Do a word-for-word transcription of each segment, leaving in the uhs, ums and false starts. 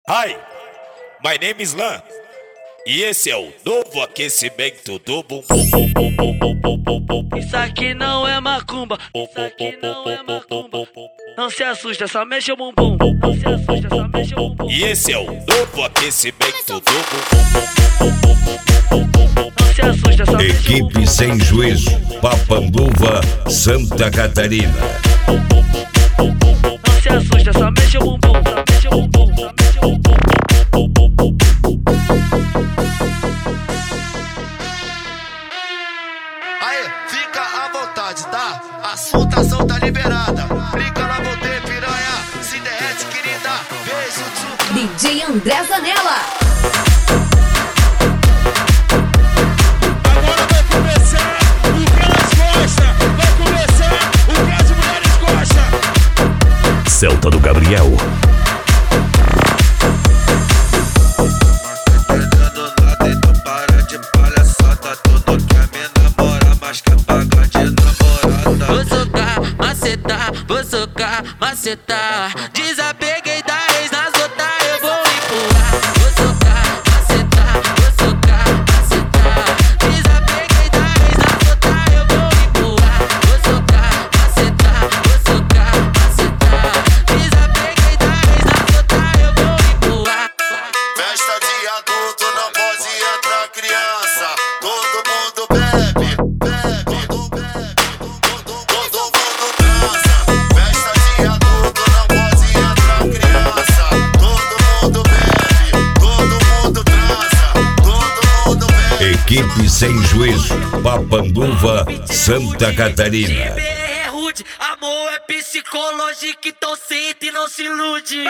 Hi, my name is Lan. E esse é o novo aquecimento do bumbum. Isso aqui não é macumba. Isso aqui não é macumba. Não se assusta, só mexe o bumbum. Não se assusta, só mexe o bumbum. E esse é o novo aquecimento do bumbum. Não se assusta, só mexe o bumbum. Equipe Sem Juízo, Papanduva, Santa Catarina. Não se assusta, só mexe o bumbum. Só mexe o bumbum, só mexe o bumbum. Aê, fica à vontade, tá? A soltação tá liberada. Clica na voltei, piranha. Se derrete, querida. Beijo, tchu. D J André Zanella. Agora vai começar o que elas gostam. Vai começar o que as mulheres gostam. Celta do Gabriel. Vou socar, macetar, vou socar, macetar. Desapeguei da ex nas outras, eu vou empurrar. Vou socar, macetar, vou socar, macetar. Desapeguei da ex nas outras, eu vou empurrar. Vou socar, macetar, vou socar, macetar. Desapeguei da ex nas outras, eu vou empurrar. Festa de adulto, não pode entrar criança. Todo mundo bebe, bebe, todo bebe, todo, todo mundo transa. Festa de adulto, não pode entrar criança. Todo mundo bebe, todo mundo transa. Todo mundo bebe. Equipe Sem Juízo, Papanduva, Santa Catarina. G B é rude, amor é psicológico, então sente e não se ilude.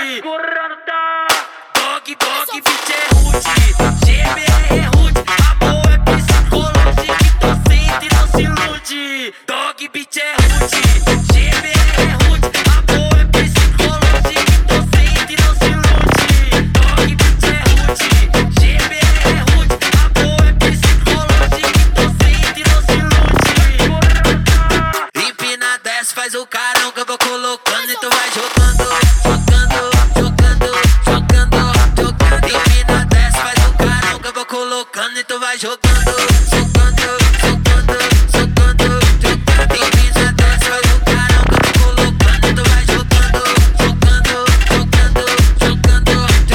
Dog, dog, bitch é rude. G B é rude, amor é psicológico, então sente e não se ilude. Dog, bitch é rude. G B é rude, amor é psicológico, então sente e não se ilude. Dog, bitch é rude. G B é rude, amor é psicológico, então sente e não se ilude. Empina, desce, faz o carão que eu vou colocando e tu vai jogando, jogando, jogando, jogando, jogando. Empina, desce, faz o carão que eu vou colocando e tu vai jogando, jogando, jogando, jogando, jogando. Empina, desce, faz o carão que eu vou colocando e tu vai jogando, jogando, jogando, jogando,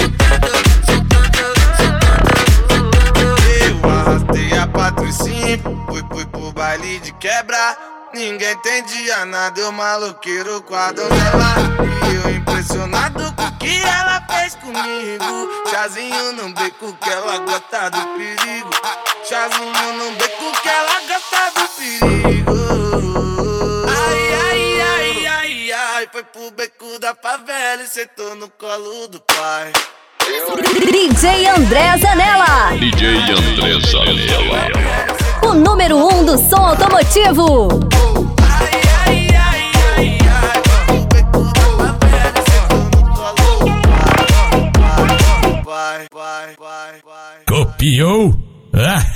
jogando, jogando, jogando. Eu arrastei a patricinha, fui, fui pro baile de quebra. Ninguém entendia nada, eu maloqueiro com a donzela. E eu impressionado com o que ela fez comigo. Chazinho no beco que ela gosta do perigo. Chazinho no beco que ela gosta do perigo. Ai, ai, ai, ai, ai. Foi pro beco da favela e sentou no colo do pai. D J André Zanella. D J André Zanella. O número um do som automotivo. Ai, ai, ai, ai, ai. Foi pro beco da favela e sentou no colo do pai. Vai, vai, vai, vai. Copiou? Ah!